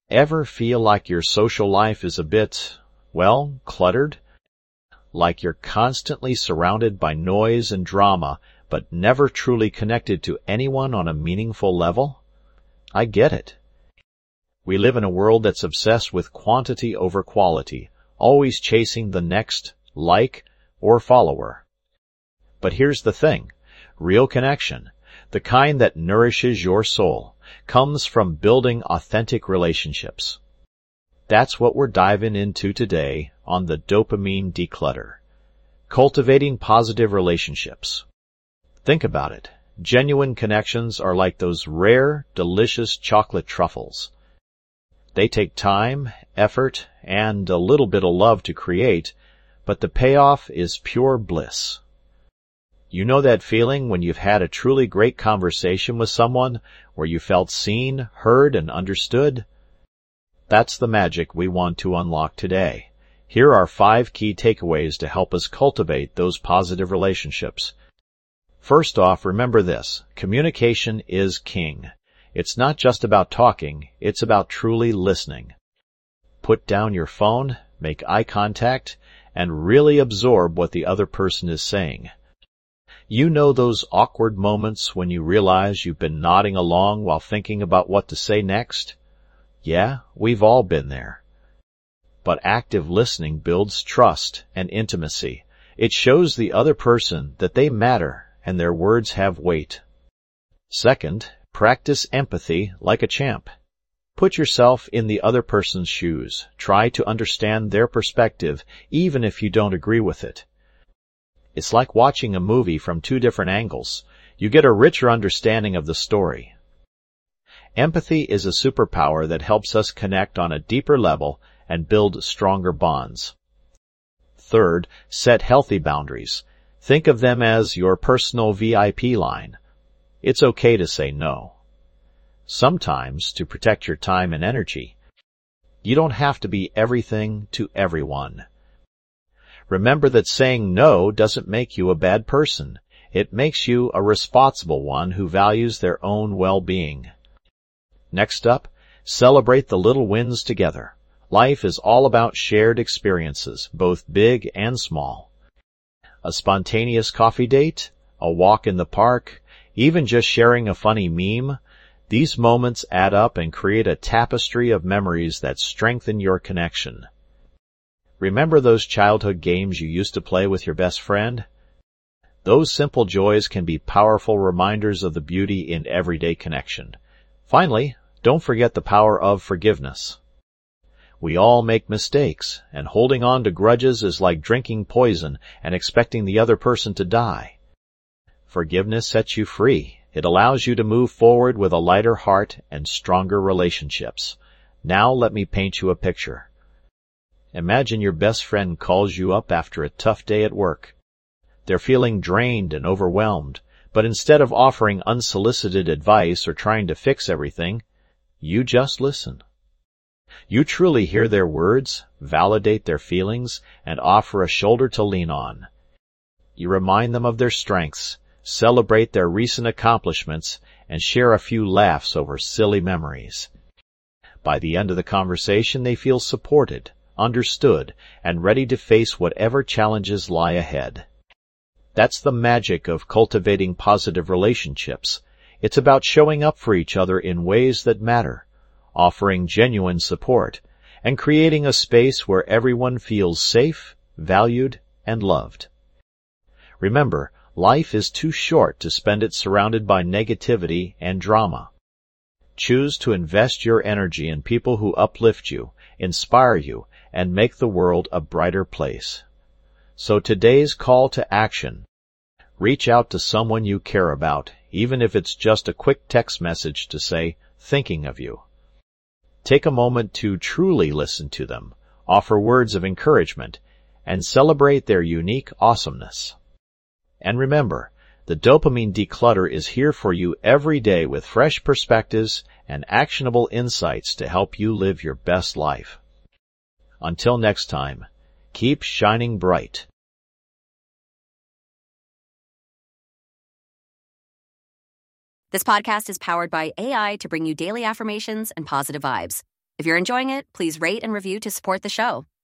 Ever feel like your social life is a bit, well, cluttered? Like you're constantly surrounded by noise and drama, but never truly connected to anyone on a meaningful level? I get it. We live in a world that's obsessed with quantity over quality, always chasing the next like or follower. But here's the thing. Real connection, the kind that nourishes your soul, comes from building authentic relationships. That's what we're diving into today on the Dopamine Declutter. Cultivating positive relationships. Think about it. Genuine connections are like those rare, delicious chocolate truffles. They take time, effort, and a little bit of love to create, but the payoff is pure bliss. You know that feeling when you've had a truly great conversation with someone, where you felt seen, heard, and understood? That's the magic we want to unlock today. Here are 5 key takeaways to help us cultivate those positive relationships. First off, remember this. Communication is king. It's not just about talking, it's about truly listening. Put down your phone, make eye contact, and really absorb what the other person is saying. You know those awkward moments when you realize you've been nodding along while thinking about what to say next? Yeah, we've all been there. But active listening builds trust and intimacy. It shows the other person that they matter and their words have weight. Second, practice empathy like a champ. Put yourself in the other person's shoes. Try to understand their perspective, even if you don't agree with it. It's like watching a movie from 2 different angles. You get a richer understanding of the story. Empathy is a superpower that helps us connect on a deeper level and build stronger bonds. Third, set healthy boundaries. Think of them as your personal VIP line. It's okay to say no. Sometimes, to protect your time and energy, you don't have to be everything to everyone. Remember that saying no doesn't make you a bad person. It makes you a responsible one who values their own well-being. Next up, celebrate the little wins together. Life is all about shared experiences, both big and small. A spontaneous coffee date, a walk in the park, even just sharing a funny meme, these moments add up and create a tapestry of memories that strengthen your connection. Remember those childhood games you used to play with your best friend? Those simple joys can be powerful reminders of the beauty in everyday connection. Finally, don't forget the power of forgiveness. We all make mistakes, and holding on to grudges is like drinking poison and expecting the other person to die. Forgiveness sets you free. It allows you to move forward with a lighter heart and stronger relationships. Now let me paint you a picture. Imagine your best friend calls you up after a tough day at work. They're feeling drained and overwhelmed, but instead of offering unsolicited advice or trying to fix everything, you just listen. You truly hear their words, validate their feelings, and offer a shoulder to lean on. You remind them of their strengths, celebrate their recent accomplishments, and share a few laughs over silly memories. By the end of the conversation, they feel supported, understood, and ready to face whatever challenges lie ahead. That's the magic of cultivating positive relationships. It's about showing up for each other in ways that matter, offering genuine support, and creating a space where everyone feels safe, valued, and loved. Remember, life is too short to spend it surrounded by negativity and drama. Choose to invest your energy in people who uplift you, inspire you, and make the world a brighter place. So today's call to action. Reach out to someone you care about, even if it's just a quick text message to say, thinking of you. Take a moment to truly listen to them, offer words of encouragement, and celebrate their unique awesomeness. And remember, the Dopamine Declutter is here for you every day with fresh perspectives and actionable insights to help you live your best life. Until next time, keep shining bright. This podcast is powered by AI to bring you daily affirmations and positive vibes. If you're enjoying it, please rate and review to support the show.